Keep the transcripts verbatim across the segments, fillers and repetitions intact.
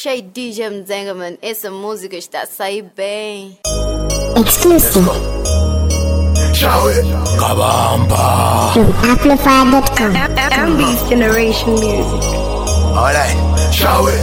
Achei D J Mzenga, mano. Essa música está a sair bem. Exclusive. Kabamba. Amplify dot com. Ambi's Generation Music. Alright, shawe.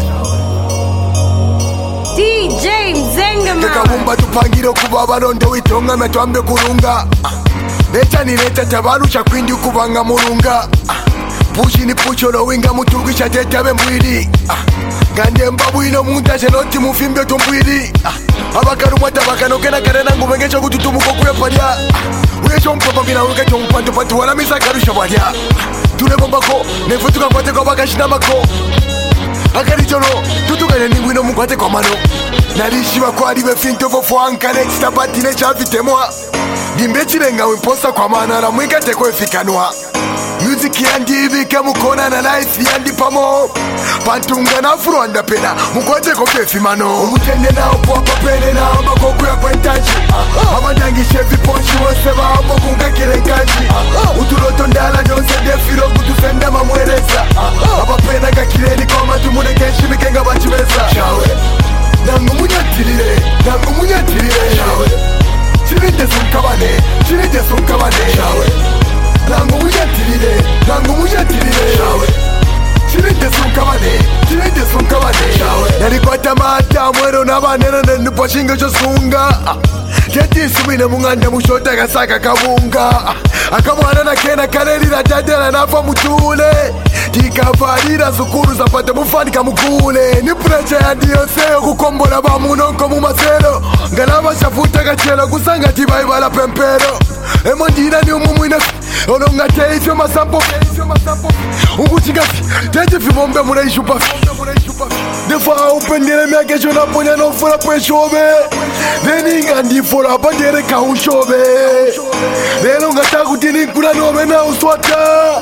D J Mzenga, man. Kabumba tupangire kuba baronde witonga metwambe kulunga. Leta ni leta tabarusha kwindi kubanga mulunga. Pushi ni pucho lo winga mutugisha tetabe mwili. Gande mbabu ino muntashe noti mufimbe tumbwili. Abakaru mwata bakano kena karena ngumengecho kututumu kokuya padia. Uyecho mkopa mbina ukecho mpanto patu wana misa karusha padia. Tulebo bako, nefutuka kwate kwa baka shinamako. Akari chono, tutuka nengu ino mkwate kwa mano. Narishiwa kwa ribe finto fofo ankale chitapati ne chavite mwa. Gimbechire nga wimposa kwa mana la mwika teko efikanwa. Music yandi ibike mukona na life yandi pamo. Pantunga na furu anda pena mukwate koke fimano. Umutende na upo hapa pene na amba koku ya kwentaji. Amadangi shevi ponchi woseba hapo kunga kirengaji. Utuloto ndala nyonse defiro kutusenda mamwereza. Hapa pena kakireni kwa matu mune kenshi mikenga bachimeza. Shawe nangu munyatirire, nangu munyatirire. Shawe chirinde sunkabane, chirinde sunkabane. Shawe nangu munyatirire, nangu munyatirire. Shawe chirinde sunkabane, chirinde sunkabane. Shawe narikwata mata mwero nabanero nenupo shingo chosunga. Keti sumine munganda mushota gasaka kabunga. Akamwana na kena karelira tadela nafa mutule. Tikavarira sukuru zapate mufani kamukule. Ni precha ya diyoseo kukombola bamunonko mumasero. Ngalama shafuta gachelo kusanga tibai bala pempero. Emondira ni umumwina ononga teifyo masampo. Unguchingasi teje fibombe mureishu pafi. Defa upendele miagesho na ponya no fura peshobe. Deninga ndifora bandere kaushobe. Lelo ngatakutini kula nome na uswata.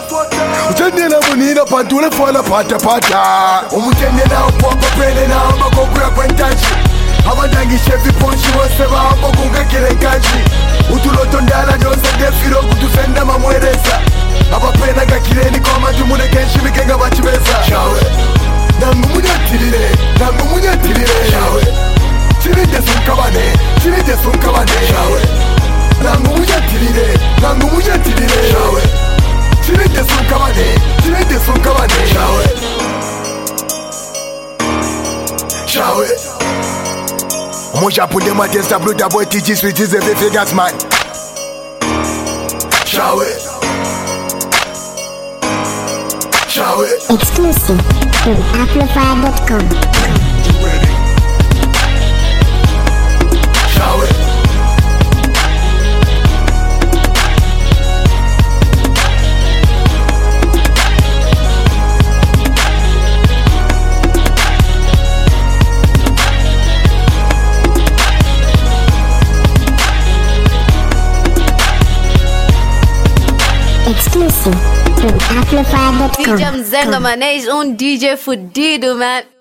Uchende na munina pantule fwana pata pata. Umutende na upo hapa pene na amba koku ya kwentaji. Amadangi shevi ponchi woseba hapo kunga kirengaji. Utuloto ndala nyonse defiro kutusenda mamwereza. Hapa pena kakireni kwa matu mune kenshi mikenga bachimeza. Shawe nangu munyatirire, nangu munyatirire. Shawe chirinde sunkabane, chirinde sunkabane. Shawe nangu munyatirire, nangu munyatirire. Shawe chirinde sunkabane, chirinde sunkabane. Shawe Shawe Moja punde matesta bruta boy T G Sweet is a big gas man. Shawe Shawe Exclusive from Amplify dot com. Shawe Exclusive from Amplify dot com. D J Mzenga, man. He's on D J fudido, man.